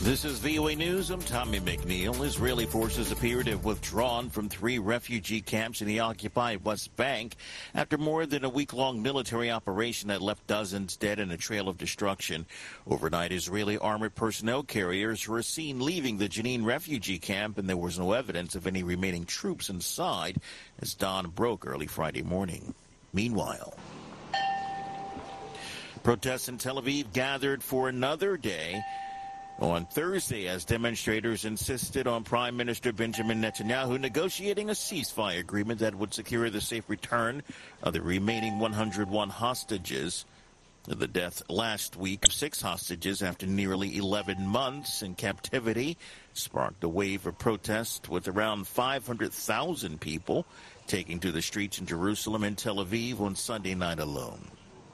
This is VOA News. I'm Tommy McNeil. Israeli forces appear to have withdrawn from 3 refugee camps in the occupied West Bank after more than a week-long military operation that left dozens dead in a trail of destruction. Overnight, Israeli armored personnel carriers were seen leaving the Jenin refugee camp, and there was no evidence of any remaining troops inside as dawn broke early Friday morning. Meanwhile, protests in Tel Aviv gathered for another day on Thursday as demonstrators insisted on Prime Minister Benjamin Netanyahu negotiating a ceasefire agreement that would secure the safe return of the remaining 101 hostages. The death last week of 6 hostages after nearly 11 months in captivity sparked a wave of protest, with around 500,000 people taking to the streets in Jerusalem and Tel Aviv on Sunday night alone.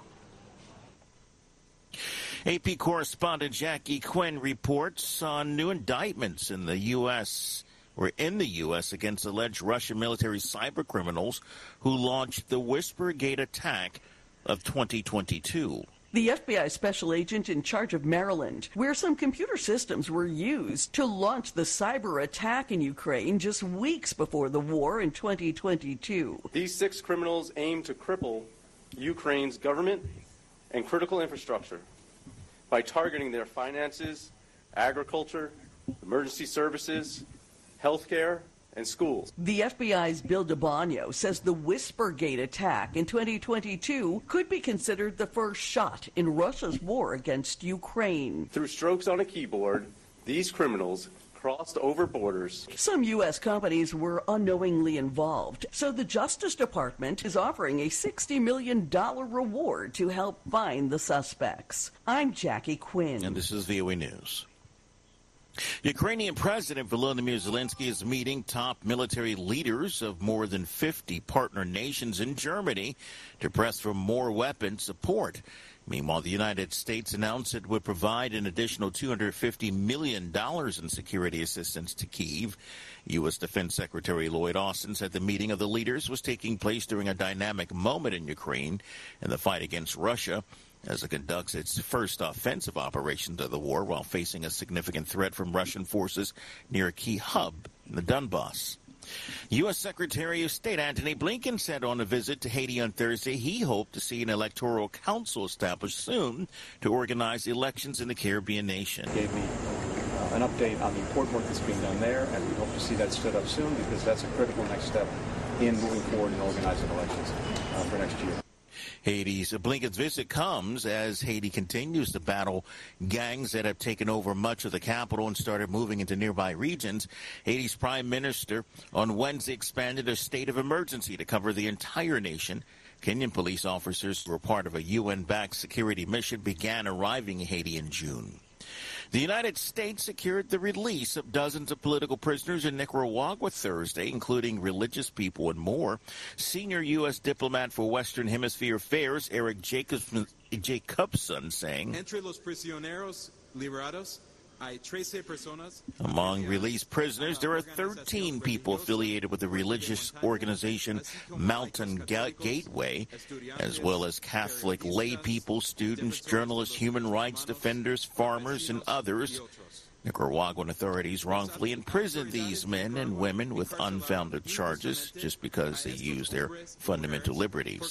AP correspondent Jackie Quinn reports on new indictments in the U.S. against alleged Russian military cybercriminals who launched the Whispergate attack of 2022. The FBI special agent in charge of Maryland, where some computer systems were used to launch the cyber attack in Ukraine just weeks before the war in 2022. These 6 criminals aim to cripple Ukraine's government and critical infrastructure by targeting their finances, agriculture, emergency services, healthcare, and schools. The FBI's Bill DeBonio says the Whispergate attack in 2022 could be considered the first shot in Russia's war against Ukraine. Through strokes on a keyboard, these criminals crossed over borders. Some U.S. companies were unknowingly involved, so the Justice Department is offering a $60 million reward to help find the suspects. I'm Jackie Quinn. And this is VOA News. Ukrainian President Volodymyr Zelensky is meeting top military leaders of more than 50 partner nations in Germany to press for more weapon support. Meanwhile, the United States announced it would provide an additional $250 million in security assistance to Kyiv. U.S. Defense Secretary Lloyd Austin said the meeting of the leaders was taking place during a dynamic moment in Ukraine in the fight against Russia, as it conducts its first offensive operations of the war while facing a significant threat from Russian forces near a key hub in the Donbass. U.S. Secretary of State Antony Blinken said on a visit to Haiti on Thursday he hoped to see an electoral council established soon to organize elections in the Caribbean nation. Gave me an update on the important work that's being done there, and we hope to see that stood up soon because that's a critical next step in moving forward and organizing elections for next year. Blinken's visit comes as Haiti continues to battle gangs that have taken over much of the capital and started moving into nearby regions. Haiti's prime minister on Wednesday expanded a state of emergency to cover the entire nation. Kenyan police officers who were part of a UN-backed security mission began arriving in Haiti in June. The United States secured the release of dozens of political prisoners in Nicaragua Thursday, including religious people and more. Senior U.S. diplomat for Western Hemisphere Affairs, Eric Jacobson, saying, Entre los prisioneros liberados, hay 13 personas. Among released prisoners, there are 13 people affiliated with the religious organization Mountain Gateway, as well as Catholic lay people, students, journalists, human rights defenders, farmers, and others. Nicaraguan authorities wrongfully imprisoned these men and women with unfounded charges just because they used their fundamental liberties.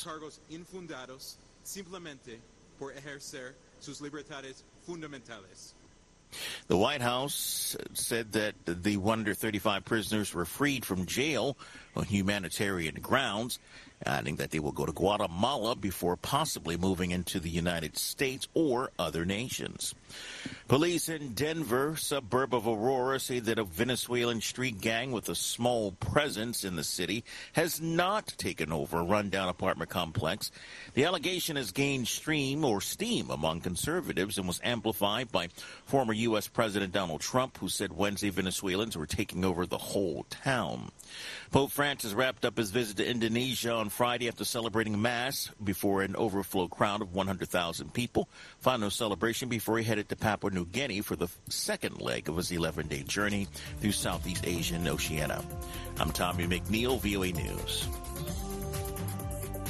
The White House said that the 135 prisoners were freed from jail on humanitarian grounds, adding that they will go to Guatemala before possibly moving into the United States or other nations. Police in Denver, suburb of Aurora, say that a Venezuelan street gang with a small presence in the city has not taken over a rundown apartment complex. The allegation has gained steam among conservatives and was amplified by former U.S. President Donald Trump, who said Wednesday Venezuelans were taking over the whole town. Pope Francis wrapped up his visit to Indonesia on Friday after celebrating Mass before an overflow crowd of 100,000 people. Final celebration before he headed to Papua New Guinea for the second leg of his 11-day journey through Southeast Asia and Oceania. I'm Tommy McNeil, VOA News.